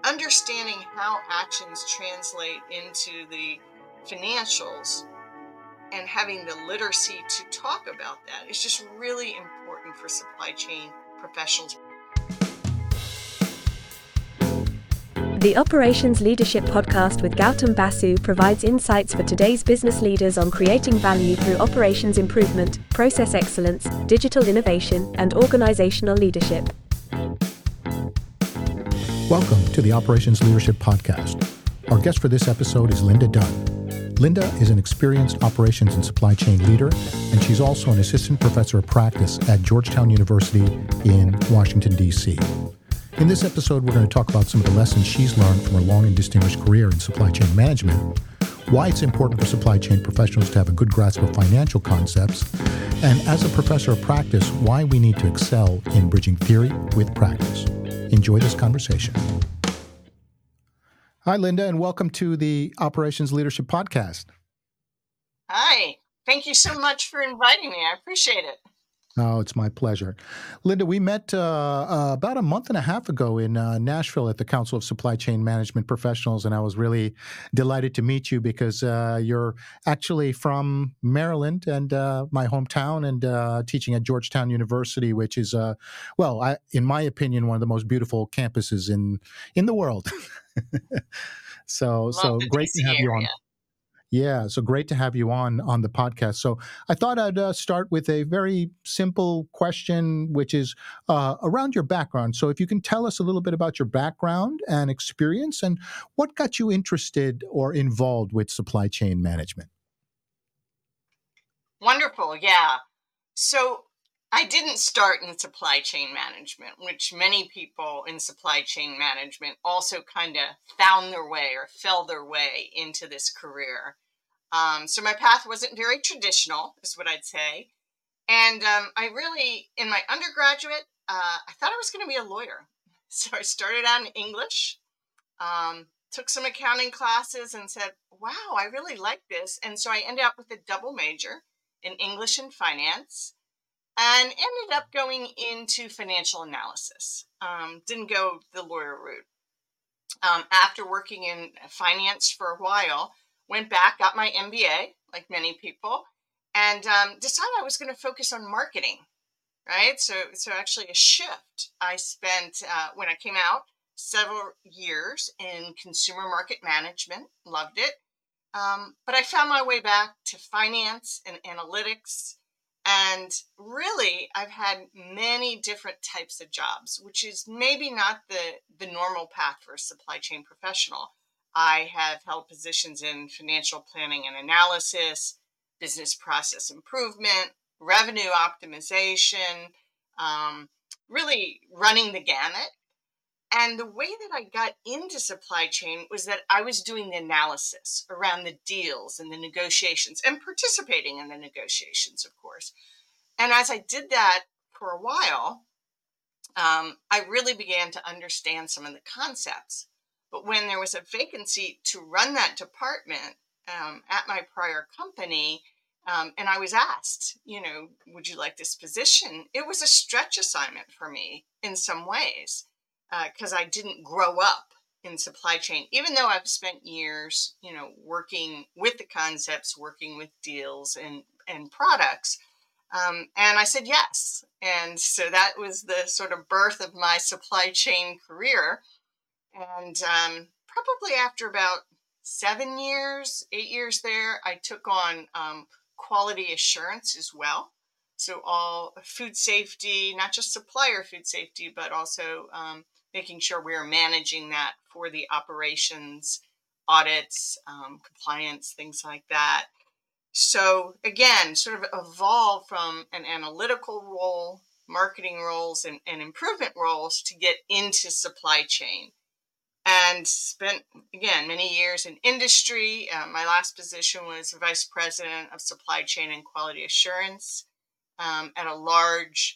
understanding how actions translate into the financials and having the literacy to talk about that is just really important for supply chain professionals. The Operations Leadership Podcast with Gautam Basu provides insights for today's business leaders on creating value through operations improvement, process excellence, digital innovation, and organizational leadership. Welcome to the Operations Leadership Podcast. Our guest for this episode is Linda Dunn. Linda is an experienced operations and supply chain leader, and she's also an assistant professor of practice at Georgetown University in Washington, D.C. In this episode, we're going to talk about some of the lessons she's learned from her long and distinguished career in supply chain management, why it's important for supply chain professionals to have a good grasp of financial concepts, and as a professor of practice, why we need to excel in bridging theory with practice. Enjoy this conversation. Hi, Linda, and welcome to the Operations Leadership Podcast. Hi, thank you so much for inviting me. I appreciate it. Oh, it's my pleasure. Linda, we met about a month and a half ago in Nashville at the Council of Supply Chain Management Professionals, and I was really delighted to meet you because you're actually from Maryland and my hometown and teaching at Georgetown University, which is, in my opinion, one of the most beautiful campuses in the world. So great to have you on. Yeah, so great to have you on the podcast. So I thought I'd start with a very simple question, which is around your background. So if you can tell us a little bit about your background and experience and what got you interested or involved with supply chain management. Wonderful, yeah. So I didn't start in supply chain management, which many people in supply chain management also kind of found their way or fell their way into this career. So my path wasn't very traditional, is what I'd say. And I really, in my undergraduate, I thought I was going to be a lawyer. So I started out in English, took some accounting classes and said, wow, I really like this. And so I ended up with a double major in English and finance. And ended up going into financial analysis. Didn't go the lawyer route. After working in finance for a while, went back, got my MBA, like many people, and decided I was going to focus on marketing, right? So actually a shift. I spent, when I came out, several years in consumer market management, loved it. But I found my way back to finance and analytics. And really, I've had many different types of jobs, which is maybe not the normal path for a supply chain professional. I have held positions in financial planning and analysis, business process improvement, revenue optimization, really running the gamut. And the way that I got into supply chain was that I was doing the analysis around the deals and the negotiations and participating in the negotiations, of course. And as I did that for a while, I really began to understand some of the concepts. But when there was a vacancy to run that department at my prior company, and I was asked, would you like this position? It was a stretch assignment for me in some ways. Because I didn't grow up in supply chain, even though I've spent years, working with the concepts, working with deals and products. And I said yes. And so that was the sort of birth of my supply chain career. And probably after about 8 years there, I took on quality assurance as well. So all food safety, not just supplier food safety, but also making sure we're managing that for the operations, audits, compliance, things like that. So again, sort of evolve from an analytical role, marketing roles, and improvement roles to get into supply chain. And spent, again, many years in industry. My last position was Vice President of Supply Chain and Quality Assurance at a large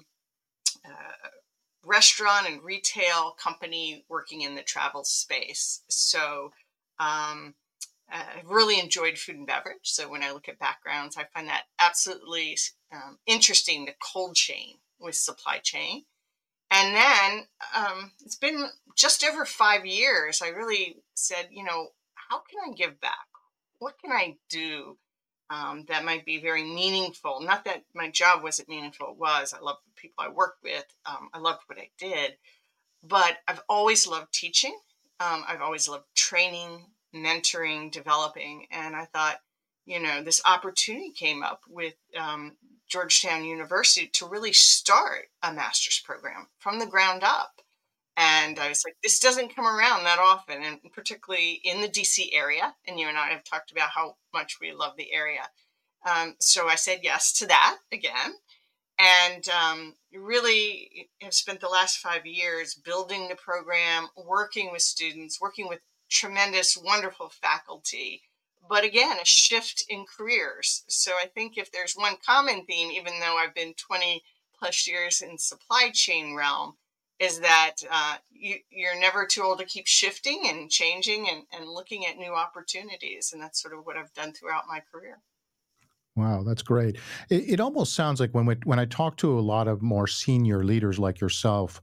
restaurant and retail company working in the travel space. So I really enjoyed food and beverage. So when I look at backgrounds, I find that absolutely interesting, the cold chain with supply chain. And then it's been just over 5 years. I really said, how can I give back? What can I do that might be very meaningful? Not that my job wasn't meaningful. It was. I loved the people I worked with. I loved what I did. But I've always loved teaching. I've always loved training, mentoring, developing. And I thought, this opportunity came up with Georgetown University to really start a master's program from the ground up. And I was like, this doesn't come around that often, and particularly in the DC area. And you and I have talked about how much we love the area. So I said yes to that again. And really have spent the last 5 years building the program, working with students, working with tremendous, wonderful faculty. But again, a shift in careers. So I think if there's one common theme, even though I've been 20 plus years in supply chain realm, is that you're never too old to keep shifting and changing and looking at new opportunities. And that's sort of what I've done throughout my career. Wow, that's great. It almost sounds like when I talk to a lot of more senior leaders like yourself,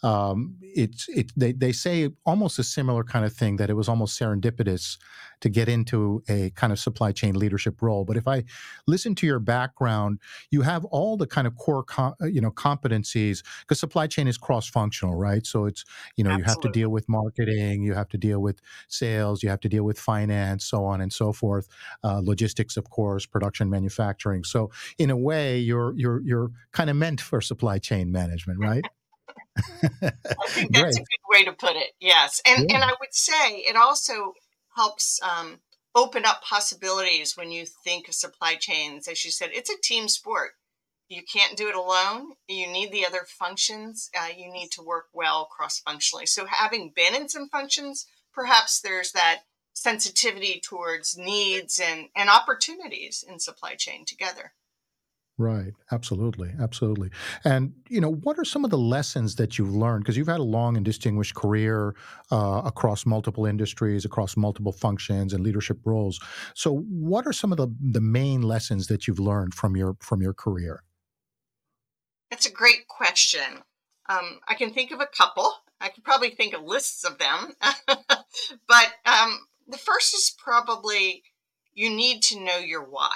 they say almost a similar kind of thing, that it was almost serendipitous to get into a kind of supply chain leadership role. But if I listen to your background, you have all the kind of core competencies, because supply chain is cross functional, right? So it's you have to Absolutely. deal with marketing, you have to deal with sales, you have to deal with finance, so on and so forth, logistics, of course, production, manufacturing. So in a way, you're kind of meant for supply chain management, right? I think that's Great. a good way to put it. Yes. Yeah. And I would say it also helps open up possibilities when you think of supply chains. As you said, it's a team sport. You can't do it alone. You need the other functions. You need to work well cross-functionally. So having been in some functions, perhaps there's that sensitivity towards needs and opportunities in supply chain together. Right. Absolutely. Absolutely. And, what are some of the lessons that you've learned? Because you've had a long and distinguished career across multiple industries, across multiple functions and leadership roles. So what are some of the main lessons that you've learned from your career? That's a great question. I can think of a couple. I could probably think of lists of them. But the first is probably you need to know your why.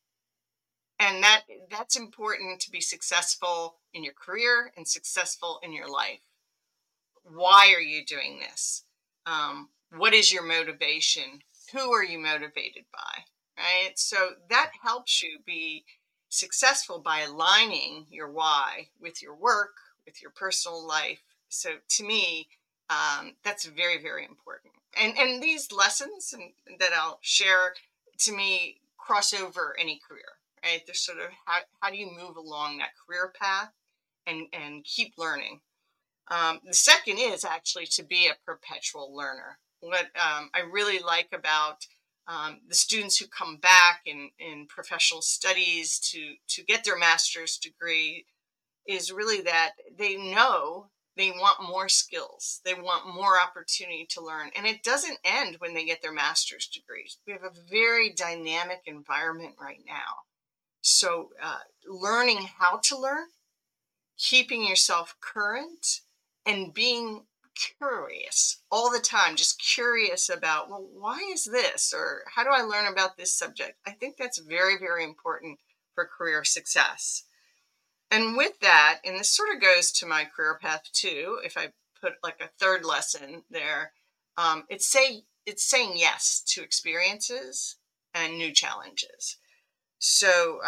And that's important to be successful in your career and successful in your life. Why are you doing this? What is your motivation? Who are you motivated by? Right? So that helps you be successful by aligning your why with your work, with your personal life. So to me, that's very, very important. And these lessons that I'll share, to me, cross over any career, right? They're sort of how do you move along that career path and keep learning. The second is actually to be a perpetual learner. What I really like about the students who come back in professional studies to get their master's degree is really that they know they want more skills. They want more opportunity to learn. And it doesn't end when they get their master's degrees. We have a very dynamic environment right now. So learning how to learn, keeping yourself current, and being curious all the time, just curious about, well, why is this? Or how do I learn about this subject? I think that's very, very important for career success. And with that, and this sort of goes to my career path too, if I put like a third lesson there, it's saying yes to experiences and new challenges. So,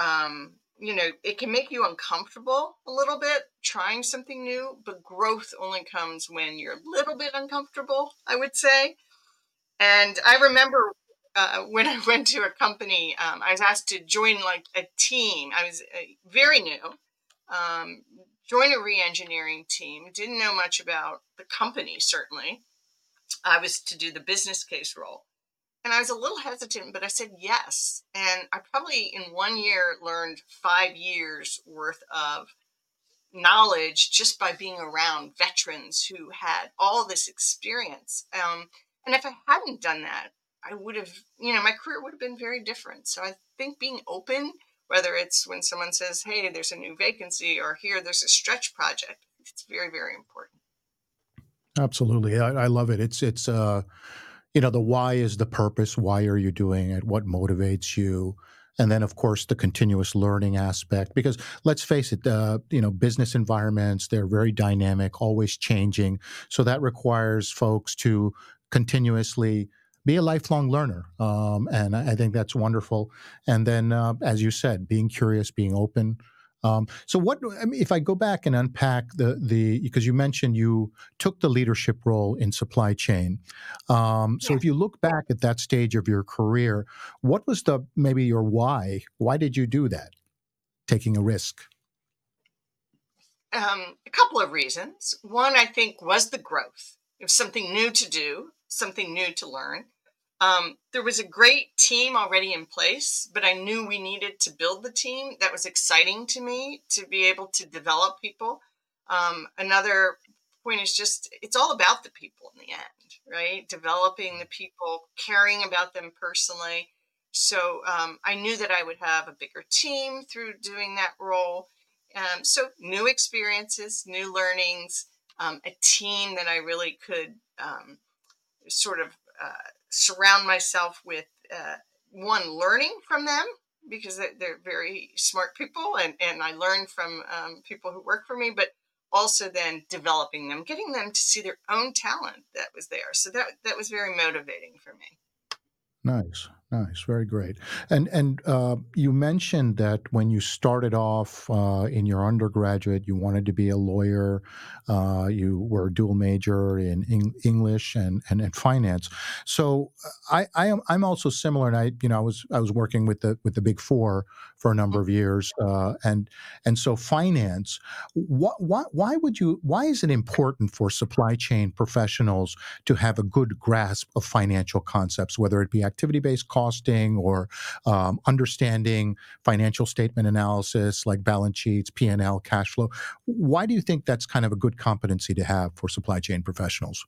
it can make you uncomfortable a little bit trying something new, but growth only comes when you're a little bit uncomfortable, I would say. And I remember when I went to a company, I was asked to join like a team. I was very new, um, join a re-engineering team. Didn't know much about the company, certainly. I was to do the business case role. And I was a little hesitant, but I said yes. And I probably in 1 year learned 5 years worth of knowledge just by being around veterans who had all this experience. And if I hadn't done that, I would have, my career would have been very different. So I think being open, whether it's when someone says, hey, there's a new vacancy, or here, there's a stretch project, it's very, very important. Absolutely. I love it. It's the why is the purpose. Why are you doing it? What motivates you? And then, of course, the continuous learning aspect, because let's face it, business environments, they're very dynamic, always changing. So that requires folks to continuously be a lifelong learner. And I think that's wonderful. And then, as you said, being curious, being open. So if I go back and unpack because you mentioned you took the leadership role in supply chain. So Yeah. if you look back at that stage of your career, what was maybe your why? Why did you do that? Taking a risk. A couple of reasons. One, I think, was the growth. It was something new to do, something new to learn. There was a great team already in place, but I knew we needed to build the team. That was exciting to me to be able to develop people. Another point is just it's all about the people in the end, right? Developing the people, caring about them personally. So I knew that I would have a bigger team through doing that role. So new experiences, new learnings, a team that I really could sort of surround myself with one, learning from them because they're very smart people and I learn from people who work for me, but also then developing them, getting them to see their own talent that was there. So that was very motivating for me. Nice, nice, very great. And you mentioned that when you started off in your undergraduate, you wanted to be a lawyer. You were a dual major in English and finance. So I'm also similar, and I was working with the Big Four for a number of years, and so finance. Why is it important for supply chain professionals to have a good grasp of financial concepts, whether it be activity-based costing or understanding financial statement analysis like balance sheets, P&L, cash flow? Why do you think that's kind of a good competency to have for supply chain professionals?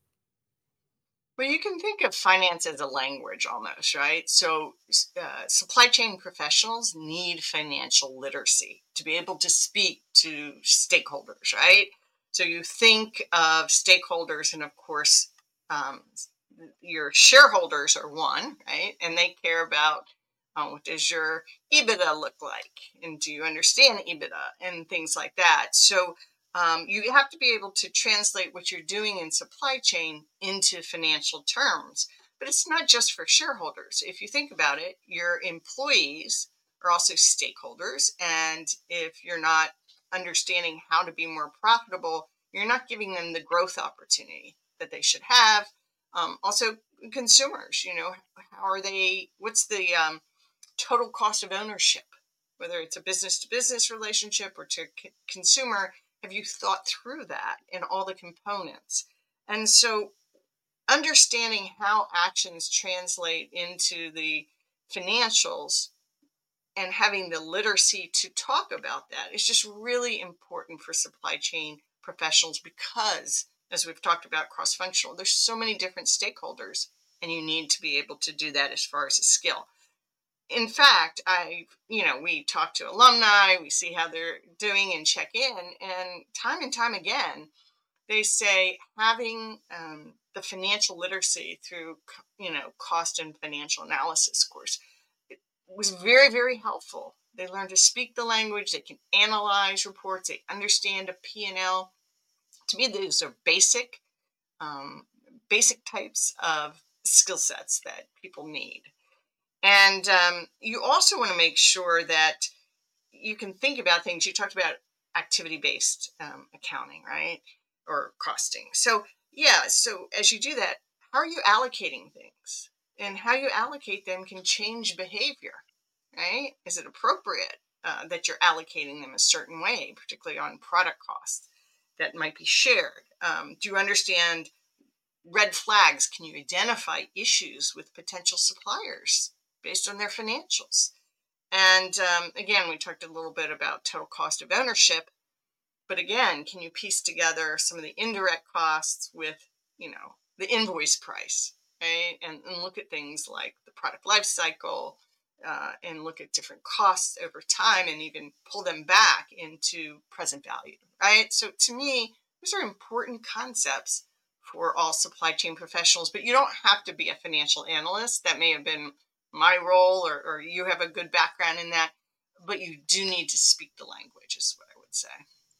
Well, you can think of finance as a language almost, right? So, supply chain professionals need financial literacy to be able to speak to stakeholders, right? So, you think of stakeholders, and of course, um, your shareholders are one, right? And they care about what does your EBITDA look like? And do you understand EBITDA and things like that? So, you have to be able to translate what you're doing in supply chain into financial terms. But it's not just for shareholders. If you think about it, your employees are also stakeholders. And if you're not understanding how to be more profitable, you're not giving them the growth opportunity that they should have. Also, consumers, how are what's the total cost of ownership, whether it's a business to business relationship or to consumer? Have you thought through that and all the components? And so understanding how actions translate into the financials and having the literacy to talk about that is just really important for supply chain professionals because, as we've talked about cross-functional, there's so many different stakeholders and you need to be able to do that as far as a skill. In fact, we talk to alumni, we see how they're doing and check in, and time again, they say having the financial literacy through, cost and financial analysis course was very, very helpful. They learn to speak the language, they can analyze reports, they understand a P&L. To me, those are basic types of skill sets that people need. And you also want to make sure that you can think about things. You talked about activity-based accounting, right? Or costing. So, yeah, so as you do that, how are you allocating things? And how you allocate them can change behavior, right? Is it appropriate that you're allocating them a certain way, particularly on product costs that might be shared? Do you understand red flags? Can you identify issues with potential suppliers based on their financials? And again, we talked a little bit about total cost of ownership. But again, can you piece together some of the indirect costs with, the invoice price, right? And look at things like the product life cycle and look at different costs over time and even pull them back into present value, right? So to me, Those are important concepts for all supply chain professionals, but you don't have to be a financial analyst. That may have been my role, or you have a good background in that, but you do need to speak the language, is what I would say.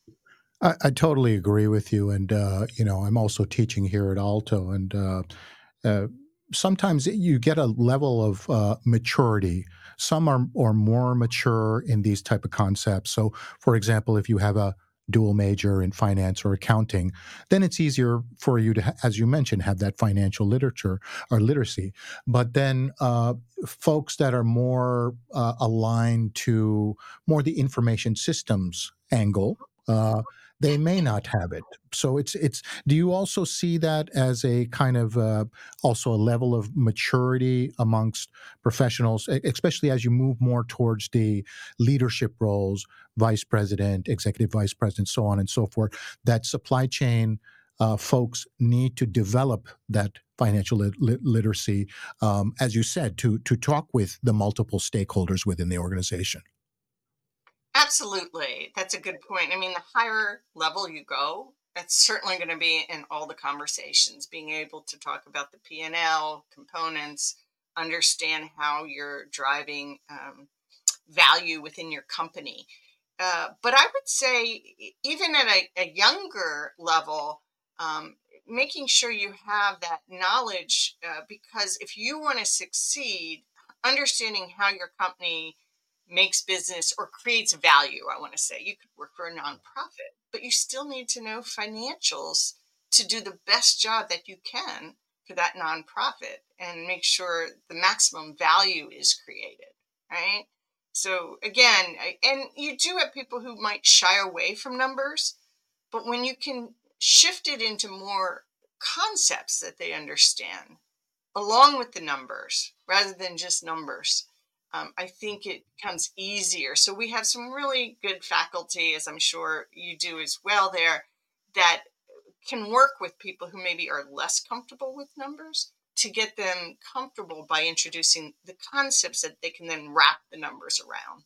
I totally agree with you. And, I'm also teaching here at Alto. And uh, sometimes you get a level of maturity. Some are more mature in these type of concepts. So, for example, if you have a dual major in finance or accounting, then it's easier for you to, as you mentioned, have that financial literature or literacy. But then folks that are more aligned to more the information systems angle, they may not have it. So it's. Do you also see that as a kind of also a level of maturity amongst professionals, especially as you move more towards the leadership roles, vice president, executive vice president, so on and so forth, that supply chain folks need to develop that financial literacy, as you said, to talk with the multiple stakeholders within the organization? Absolutely. That's a good point. I mean, the higher level you go, that's certainly going to be in all the conversations, being able to talk about the P&L components, understand how you're driving value within your company. But I would say, even at a younger level, making sure you have that knowledge, because if you want to succeed, understanding how your company makes business or creates value, I want to say. You could work for a nonprofit, but you still need to know financials to do the best job that you can for that nonprofit and make sure the maximum value is created, right? So again, and you do have people who might shy away from numbers, but when you can shift it into more concepts that they understand along with the numbers rather than just numbers, I think it becomes easier. So we have some really good faculty, as I'm sure you do as well there, that can work with people who maybe are less comfortable with numbers to get them comfortable by introducing the concepts that they can then wrap the numbers around.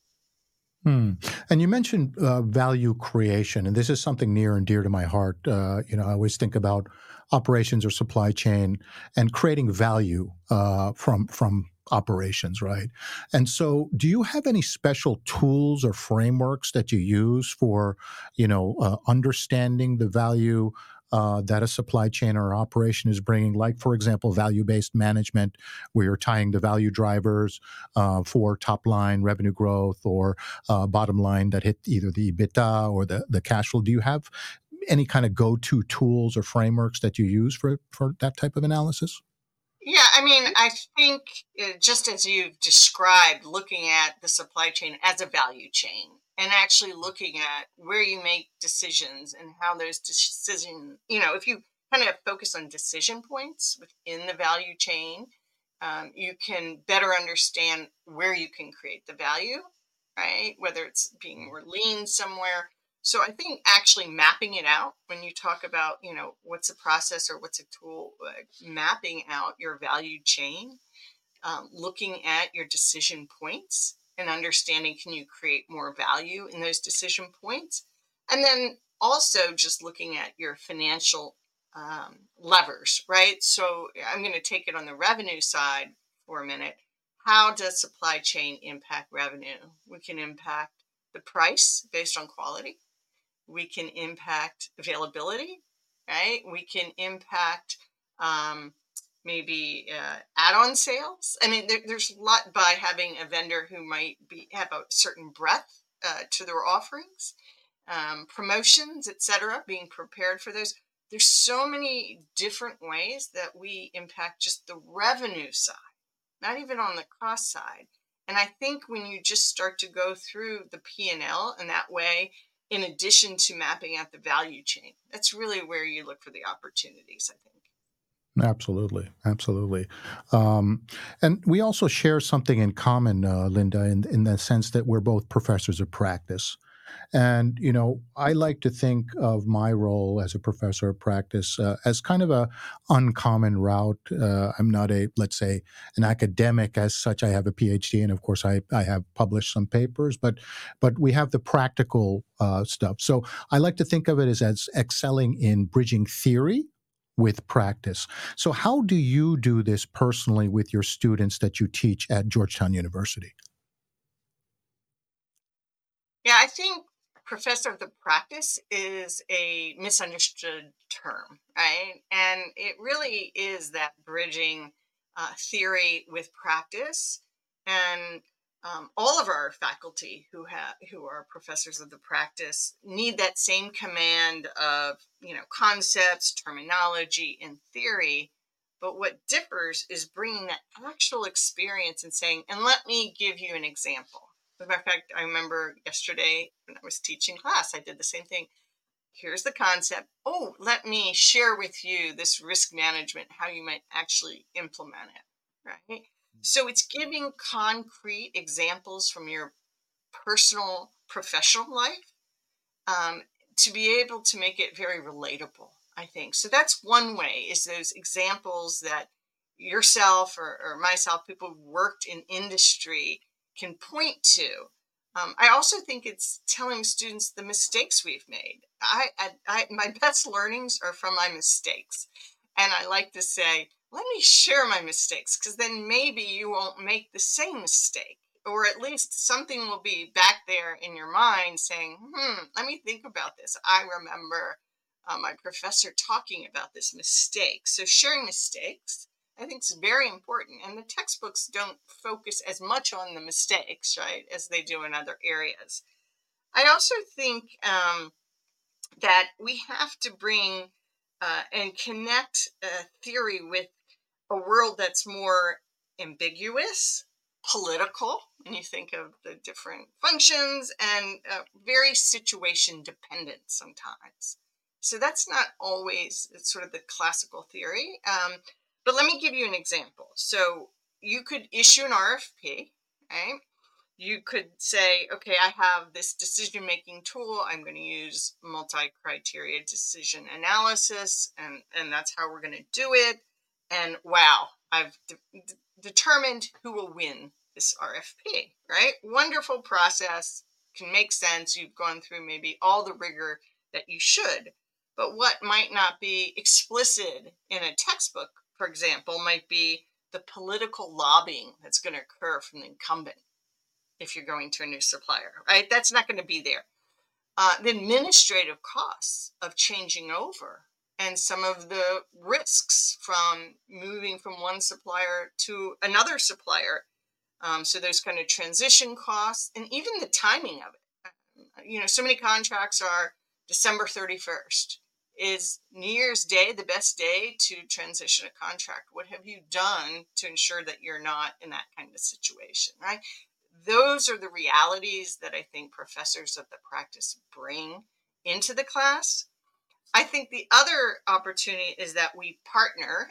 And you mentioned value creation, and this is something near and dear to my heart. I always think about operations or supply chain and creating value from operations, right? And so, do you have any special tools or frameworks that you use for, understanding the value that a supply chain or operation is bringing? Like, for example, value-based management, where you're tying the value drivers for top-line revenue growth or bottom line that hit either the EBITDA or the cash flow. Do you have any kind of go-to tools or frameworks that you use for that type of analysis? Yeah, I mean, I think just as you've described, looking at the supply chain as a value chain and actually looking at where you make decisions and how those decisions, if you kind of focus on decision points within the value chain, you can better understand where you can create the value, right? Whether it's being more lean somewhere. So I think actually mapping it out when you talk about, what's a process or what's a tool, mapping out your value chain, looking at your decision points and understanding, can you create more value in those decision points? And then also just looking at your financial levers, right? So I'm going to take it on the revenue side for a minute. How does supply chain impact revenue? We can impact the price based on quality. We can impact availability, right? We can impact maybe add-on sales. I mean, there's a lot by having a vendor who might have a certain breadth to their offerings, promotions, etc., being prepared for those. There's so many different ways that we impact just the revenue side, not even on the cost side. And I think when you just start to go through the P&L in that way, in addition to mapping out the value chain, that's really where you look for the opportunities, I think. Absolutely. Absolutely. And we also share something in common, Linda, in the sense that we're both professors of practice. And, I like to think of my role as a professor of practice as kind of a uncommon route. I'm not let's say, an academic as such. I have a PhD, and of course, I have published some papers, but we have the practical stuff. So I like to think of it as excelling in bridging theory with practice. So how do you do this personally with your students that you teach at Georgetown University? Yeah, I think professor of the practice is a misunderstood term, right? And it really is that bridging theory with practice. And all of our faculty who are professors of the practice need that same command of concepts, terminology, and theory. But what differs is bringing that actual experience and saying, and let me give you an example. As a matter of fact, I remember yesterday when I was teaching class, I did the same thing. Here's the concept. Oh, let me share with you this risk management, how you might actually implement it, right? So it's giving concrete examples from your personal professional life to be able to make it very relatable, I think. So that's one way, is those examples that yourself or myself, people who worked in industry, can point to. I also think it's telling students the mistakes we've made. My best learnings are from my mistakes. And I like to say, let me share my mistakes, because then maybe you won't make the same mistake. Or at least something will be back there in your mind saying, let me think about this. I remember my professor talking about this mistake. So sharing mistakes, I think, is very important. And the textbooks don't focus as much on the mistakes, right, as they do in other areas. I also think that we have to bring and connect theory with a world that's more ambiguous, political, when you think of the different functions, and very situation dependent sometimes. So that's not always sort of the classical theory. But let me give you an example. So you could issue an RFP, right? You could say, okay, I have this decision-making tool. I'm going to use multi-criteria decision analysis, and that's how we're going to do it. And wow, I've determined who will win this RFP, right? Wonderful process, can make sense. You've gone through maybe all the rigor that you should. But what might not be explicit in a textbook, for example, might be the political lobbying that's going to occur from the incumbent if you're going to a new supplier, right? That's not going to be there. The administrative costs of changing over and some of the risks from moving from one supplier to another supplier. So there's kind of transition costs, and even the timing of it. So many contracts are December 31st. Is New Year's Day the best day to transition a contract? What have you done to ensure that you're not in that kind of situation, right? Those are the realities that I think professors of the practice bring into the class. I think the other opportunity is that we partner,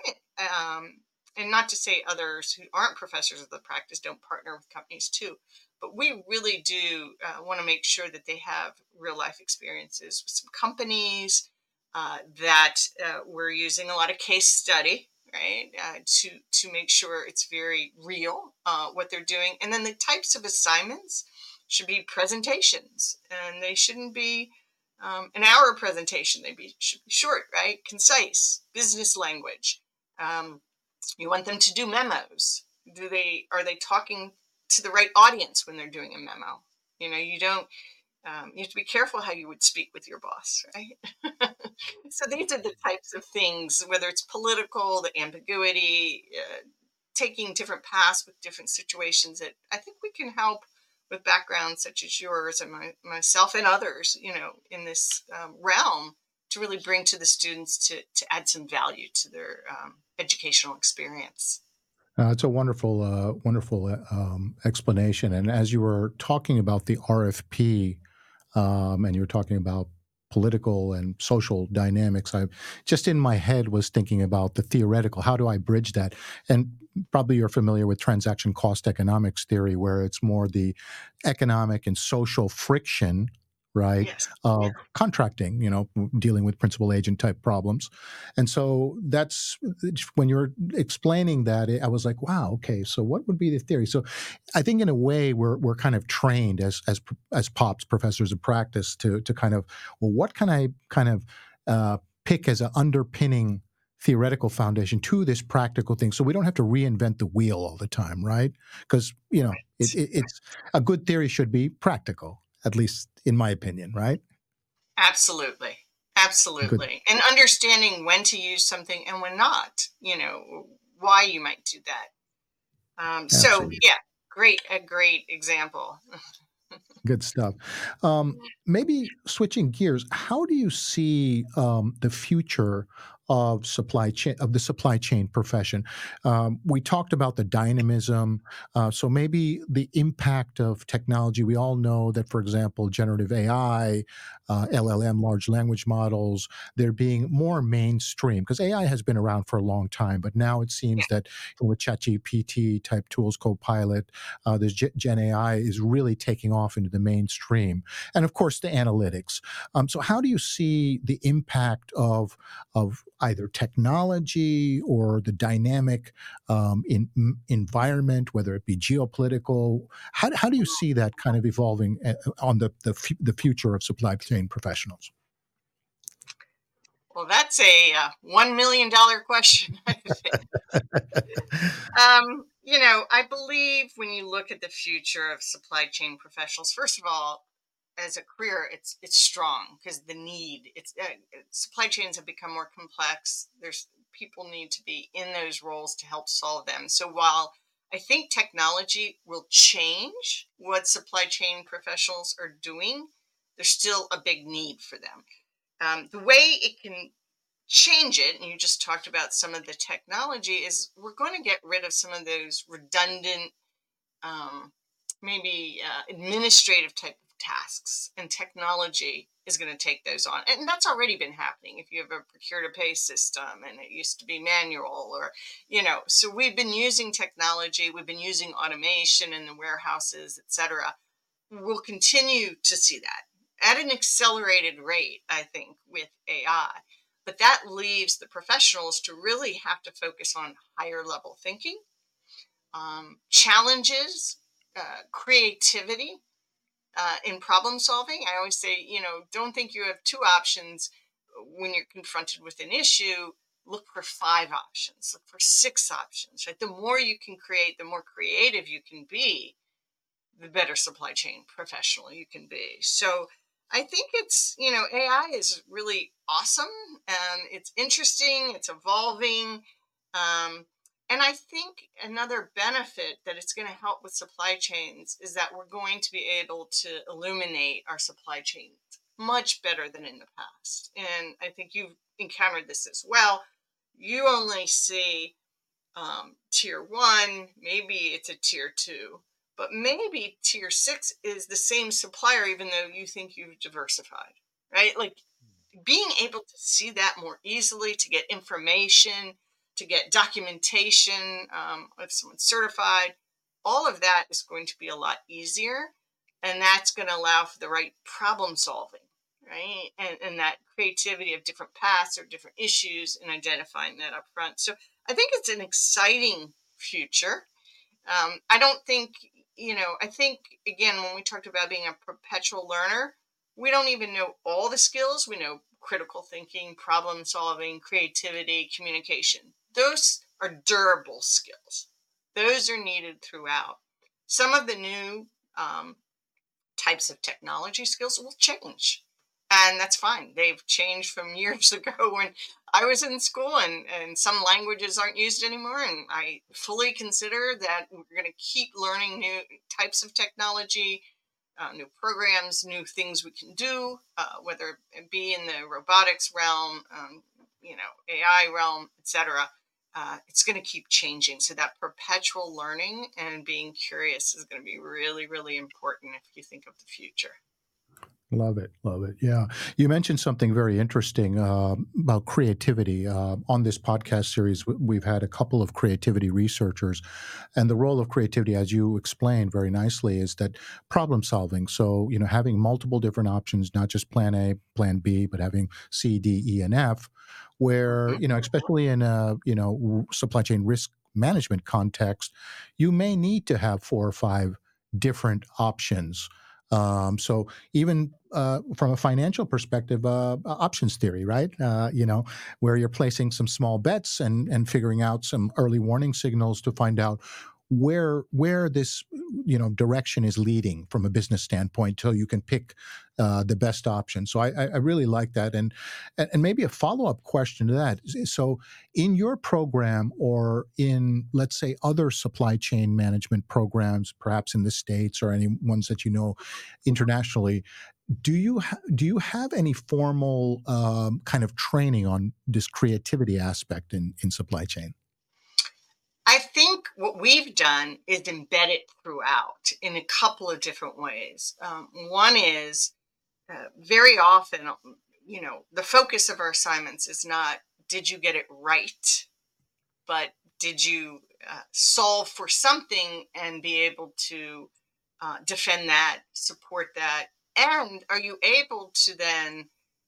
and not to say others who aren't professors of the practice don't partner with companies too, but we really do want to make sure that they have real life experiences with some companies, that we're using a lot of case study, right, to make sure it's very real what they're doing. And then the types of assignments should be presentations, and they shouldn't be an hour presentation. Should be short, right, concise, business language. You want them to do memos. Are they talking to the right audience when they're doing a memo? You don't. You have to be careful how you would speak with your boss, right? So these are the types of things, whether it's political, the ambiguity, taking different paths with different situations, that I think we can help with backgrounds such as yours and myself and others, in this realm, to really bring to the students to add some value to their educational experience. It's a wonderful, explanation. And as you were talking about the RFP, and you were talking about political and social dynamics, I just in my head was thinking about the theoretical. How do I bridge that? And probably you're familiar with transaction cost economics theory, where it's more the economic and social friction right? Yes. Of contracting, dealing with principal agent type problems. And so that's when you're explaining that, I was like, wow, okay, so what would be the theory? So I think in a way we're kind of trained as pops, professors of practice, to kind of, well, what can I kind of pick as an underpinning theoretical foundation to this practical thing, so we don't have to reinvent the wheel all the time, right? Because it's a good theory should be practical, at least in my opinion, right? Absolutely. Good. Absolutely. And understanding when to use something and when not, why you might do that. So Absolutely. yeah, a great example. Good stuff. Maybe switching gears, how do you see the future of the supply chain profession? We talked about the dynamism, so maybe the impact of technology. We all know that, for example, generative AI, LLM, large language models, they're being more mainstream because AI has been around for a long time, but now it Yeah. seems that with ChatGPT type tools, Copilot, this Gen AI is really taking off into the mainstream, and of course the analytics. So, how do you see the impact of either technology or the dynamic environment, whether it be geopolitical? How do you see that kind of evolving on the future of supply chain professionals? Well, that's a $1 million question, I think. I believe when you look at the future of supply chain professionals, first of all, as a career, it's strong because the need. Supply chains have become more complex. There's people need to be in those roles to help solve them. So while I think technology will change what supply chain professionals are doing, there's still a big need for them. The way it can change it, and you just talked about some of the technology, is we're going to get rid of some of those redundant, um, maybe administrative type of tasks, and technology is going to take those on. And that's already been happening. If you have a procure to pay system and it used to be manual, or, so we've been using technology, we've been using automation in the warehouses, etc. We'll continue to see that at an accelerated rate, I think, with AI. But that leaves the professionals to really have to focus on higher level thinking, challenges, creativity in problem solving. I always say, don't think you have two options when you're confronted with an issue. Look for 5 options, look for 6 options, right? The more you can create, the more creative you can be, the better supply chain professional you can be. So I think AI is really awesome and it's interesting, it's evolving. And I think another benefit that it's going to help with supply chains is that we're going to be able to illuminate our supply chains much better than in the past. And I think you've encountered this as well. You only see tier 1, maybe it's a tier 2, but maybe tier 6 is the same supplier, even though you think you've diversified, right? Like being able to see that more easily, to get information, to get documentation, if someone's certified, all of that is going to be a lot easier. And that's going to allow for the right problem solving, right? And that creativity of different paths or different issues and identifying that up front. So I think it's an exciting future. I don't think, I think, again, when we talked about being a perpetual learner, we don't even know all the skills. We know critical thinking, problem solving, creativity, communication. Those are durable skills. Those are needed throughout. Some of the new types of technology skills will change. And that's fine. They've changed from years ago when I was in school, and some languages aren't used anymore. And I fully consider that we're going to keep learning new types of technology, new programs, new things we can do, whether it be in the robotics realm, AI realm, etc. It's going to keep changing. So that perpetual learning and being curious is going to be really, really important if you think of the future. Love it. Love it. Yeah. You mentioned something very interesting about creativity. On this podcast series, we've had a couple of creativity researchers. And the role of creativity, as you explained very nicely, is that problem solving. So, having multiple different options, not just plan A, plan B, but having C, D, E, and F, where, especially in a, supply chain risk management context, you may need to have 4 or 5 different options. So even from a financial perspective, options theory, right? Where you're placing some small bets and figuring out some early warning signals to find out where this direction is leading from a business standpoint, till you can pick the best option. So I really like that, and maybe a follow-up question to that. So in your program, or in, let's say, other supply chain management programs, perhaps in the States or any ones that internationally, do you have any formal kind of training on this creativity aspect in supply chain? I think what we've done is embed it throughout in a couple of different ways. One is very often, the focus of our assignments is not, did you get it right, but did you solve for something and be able to defend that, support that, and are you able to then,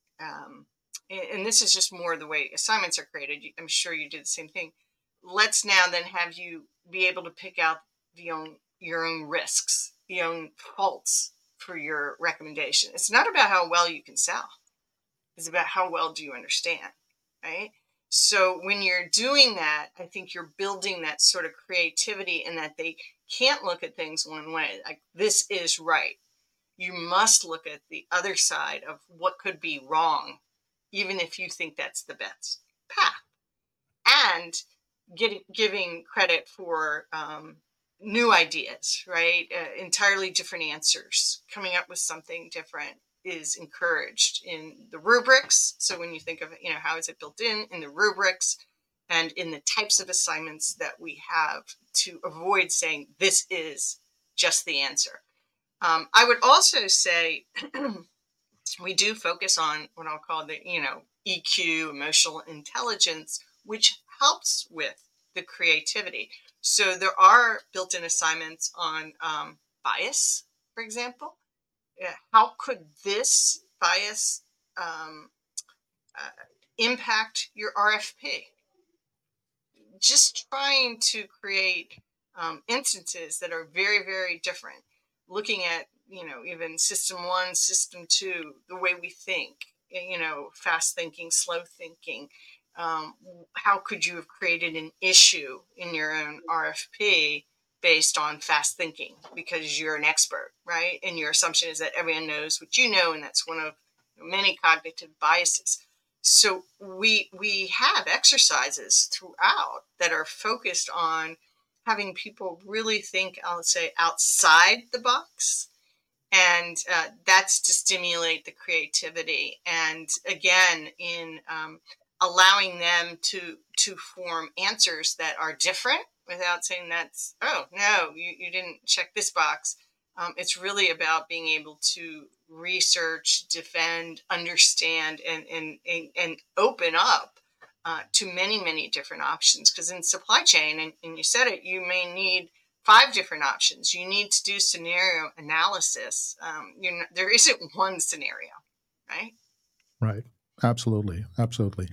and this is just more the way assignments are created, I'm sure you did the same thing. Let's now then have you be able to pick out your own risks, your own faults for your recommendation. It's not about how well you can sell. It's about how well do you understand, right? So when you're doing that, I think you're building that sort of creativity, in that they can't look at things one way, like this is right. You must look at the other side of what could be wrong, even if you think that's the best path. And giving credit for new ideas, right? Entirely different answers, coming up with something different is encouraged in the rubrics. So when you think of, how is it built in the rubrics and in the types of assignments that we have, to avoid saying this is just the answer. I would also say we do focus on what I'll call the, EQ, emotional intelligence, which helps with the creativity. So there are built-in assignments on bias, for example. How could this bias impact your RFP? Just trying to create instances that are very, very different. Looking at, even system 1, system 2, the way we think, fast thinking, slow thinking. How could you have created an issue in your own RFP based on fast thinking, because you're an expert, right? And your assumption is that everyone knows what you know, and that's one of many cognitive biases. So we have exercises throughout that are focused on having people really think, I'll say, outside the box. And that's to stimulate the creativity. And again, in allowing them to form answers that are different, without saying that's, oh, no, you didn't check this box. It's really about being able to research, defend, understand, and open up to many, many different options. Because in supply chain, and you said it, you may need 5 different options. You need to do scenario analysis. There isn't one scenario, right? Right. Absolutely. Absolutely.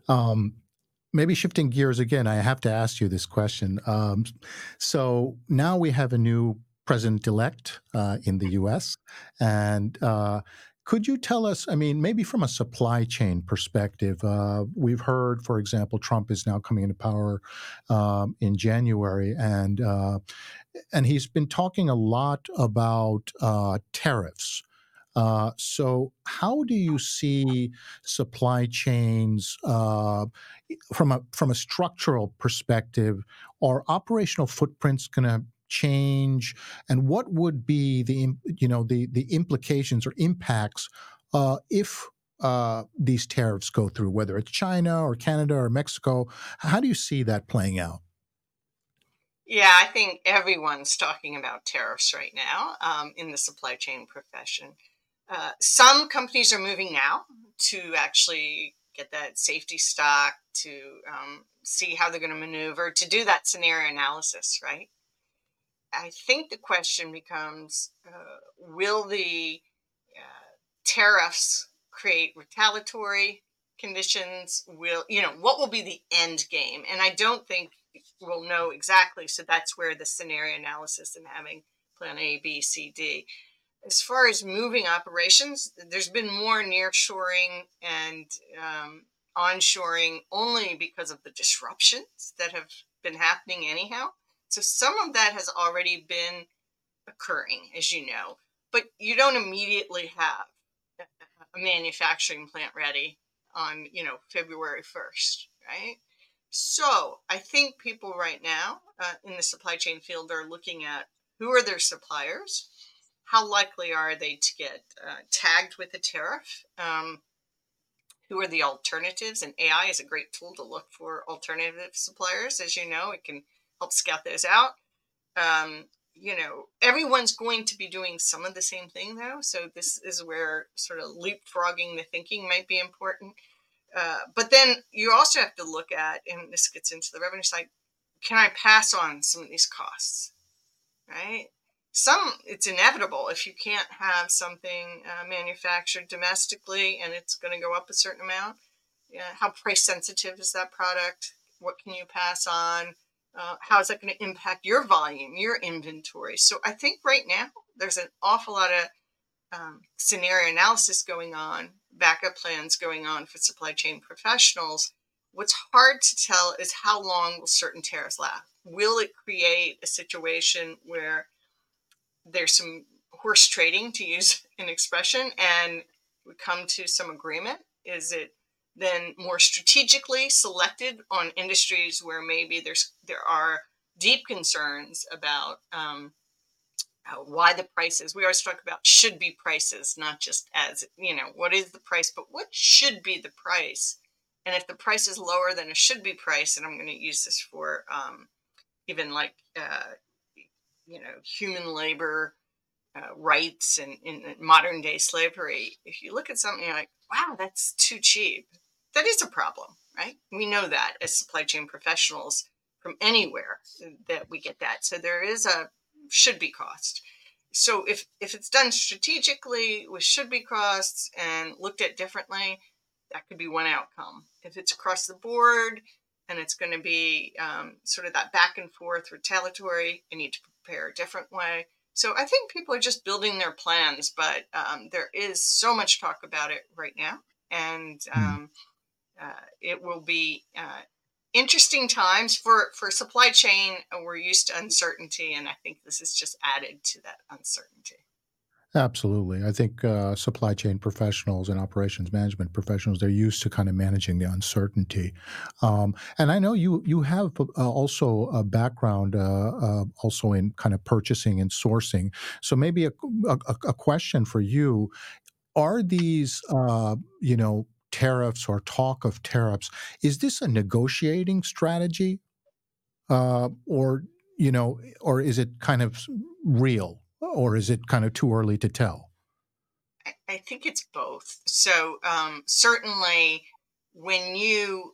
Maybe shifting gears again, I have to ask you this question. So now we have a new president-elect in the U.S. And could you tell us, maybe from a supply chain perspective, we've heard, for example, Trump is now coming into power in January, and he's been talking a lot about tariffs. So how do you see supply chains from a structural perspective? Are operational footprints going to change, and what would be the implications or impacts if these tariffs go through, whether it's China or Canada or Mexico? How do you see that playing out? Yeah, I think everyone's talking about tariffs right now in the supply chain profession. Some companies are moving now to actually get that safety stock, to see how they're going to maneuver, to do that scenario analysis, right? I think the question becomes, will the tariffs create retaliatory conditions? What will be the end game? And I don't think we'll know exactly. So that's where the scenario analysis and having plan A, B, C, D. As far as moving operations, there's been more nearshoring and onshoring only because of the disruptions that have been happening anyhow. So some of that has already been occurring, as you know, but you don't immediately have a manufacturing plant ready on, February 1st, right? So I think people right now in the supply chain field are looking at who are their suppliers, how likely are they to get tagged with a tariff, who are the alternatives, and AI is a great tool to look for alternative suppliers. As you know, it can help scout those out. Everyone's going to be doing some of the same thing, though. So this is where sort of leapfrogging the thinking might be important. But then you also have to look at, and this gets into the revenue side, can I pass on some of these costs, right? It's inevitable if you can't have something manufactured domestically and it's going to go up a certain amount. How price sensitive is that product? What can you pass on? How is that going to impact your volume, your inventory? So I think right now there's an awful lot of scenario analysis going on, backup plans going on for supply chain professionals. What's hard to tell is how long will certain tariffs last? Will it create a situation where there's some horse trading, to use an expression, and we come to some agreement? Is it then more strategically selected on industries where maybe there are deep concerns about why the prices? We always talk about should be prices, not just as, what is the price, but what should be the price? And if the price is lower than a should be price, and I'm going to use this for even like, human labor rights and in modern day slavery, if you look at something, you're like, wow, that's too cheap. That is a problem, right? We know that as supply chain professionals from anywhere that we get that. So there is a should be cost. So if it's done strategically with should be costs and looked at differently, that could be one outcome. If it's across the board and it's going to be sort of that back and forth retaliatory, you need to prepare a different way. So I think people are just building their plans, but there is so much talk about it right now. And it will be interesting times for supply chain. We're used to uncertainty, and I think this is just added to that uncertainty. Absolutely. I think supply chain professionals and operations management professionals, they're used to kind of managing the uncertainty. And I know you have also a background also in kind of purchasing and sourcing. So maybe a question for you, are these, tariffs or talk of tariffs, is this a negotiating strategy or is it kind of real? Or is it kind of too early to tell? I think it's both. So certainly when you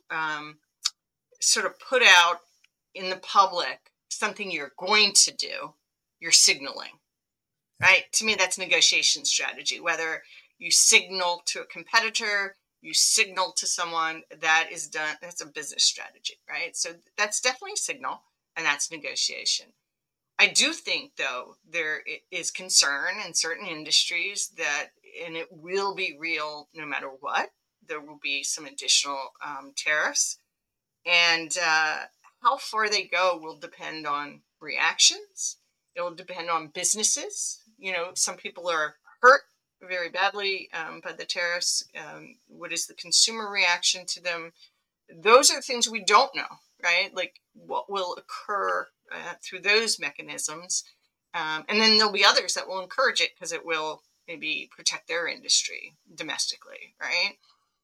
sort of put out in the public something you're going to do, you're signaling, right? To me, that's negotiation strategy. Whether you signal to a competitor, you signal to someone, that's a business strategy, right? So that's definitely a signal, and that's negotiation. I do think, though, there is concern in certain industries and it will be real no matter what, there will be some additional tariffs. And how far they go will depend on reactions. It will depend on businesses. Some people are hurt very badly by the tariffs. What is the consumer reaction to them? Those are things we don't know, right? Like what will occur through those mechanisms. And then there'll be others that will encourage it because it will maybe protect their industry domestically, right?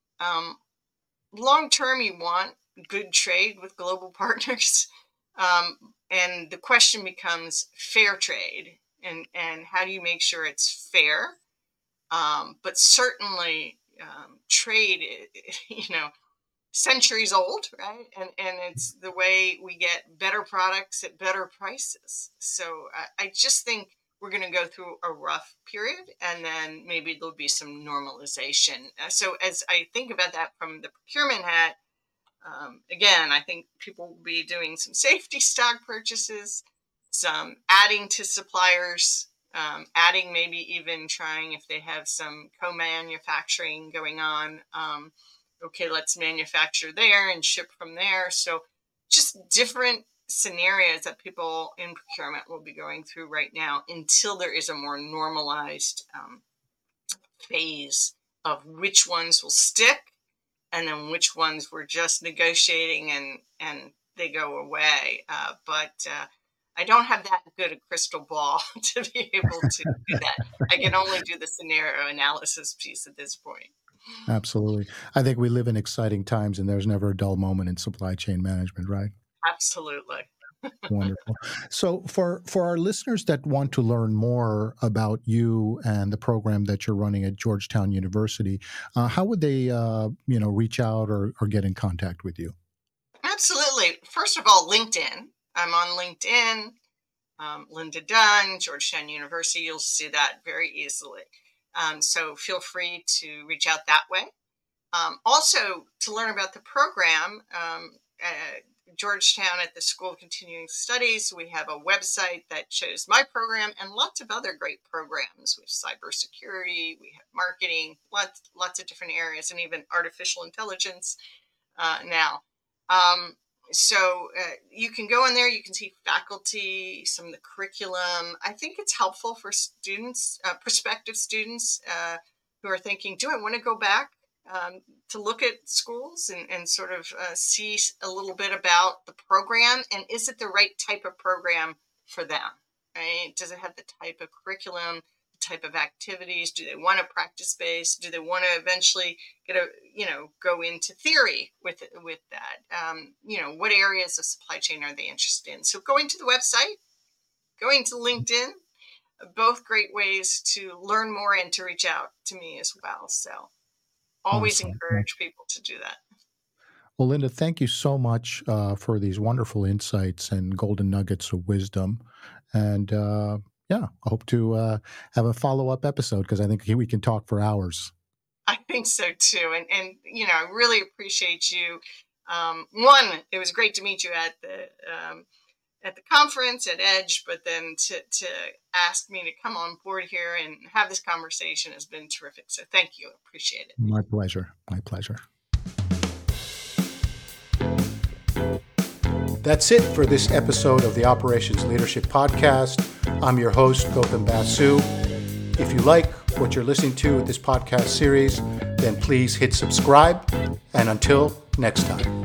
Long term, you want good trade with global partners. And the question becomes fair trade. And how do you make sure it's fair But certainly trade, centuries old, right? And it's the way we get better products at better prices. So I just think we're going to go through a rough period, and then maybe there'll be some normalization. So as I think about that from the procurement hat, again, I think people will be doing some safety stock purchases, some adding to suppliers, adding, maybe even trying, if they have some co-manufacturing going on, okay, let's manufacture there and ship from there. So just different scenarios that people in procurement will be going through right now until there is a more normalized phase of which ones will stick and then which ones we're just negotiating and they go away. But I don't have that good a crystal ball to be able to do that. I can only do the scenario analysis piece at this point. Absolutely. I think we live in exciting times, and there's never a dull moment in supply chain management, right? Absolutely. Wonderful. So for our listeners that want to learn more about you and the program that you're running at Georgetown University, how would they reach out or get in contact with you? Absolutely. First of all, LinkedIn. I'm on LinkedIn, Linda Dunn, Georgetown University. You'll see that very easily. So feel free to reach out that way. Also, to learn about the program, Georgetown at the School of Continuing Studies, we have a website that shows my program and lots of other great programs. We have cybersecurity, we have marketing, lots of different areas, and even artificial intelligence now. So you can go in there, you can see faculty, some of the curriculum. I think it's helpful for students, prospective students who are thinking, do I want to go back to look at schools and sort of see a little bit about the program, and is it the right type of program for them? Right? Does it have the type of curriculum, the type of activities? Do they want a practice base? Do they want to eventually go into theory with that? What areas of supply chain are they interested in? So going to the website, going to LinkedIn, both great ways to learn more and to reach out to me as well. So always encourage people to do that. Well, Linda, thank you so much for these wonderful insights and golden nuggets of wisdom. And I hope to have a follow-up episode, because I think we can talk for hours. I think so too. And I really appreciate you. One, it was great to meet you at the conference at EDGE, but then to ask me to come on board here and have this conversation has been terrific. So thank you. Appreciate it. My pleasure. My pleasure. That's it for this episode of the Operations Leadership Podcast. I'm your host, Gautam Basu. If you like what you're listening to with this podcast series, then please hit subscribe. And until next time.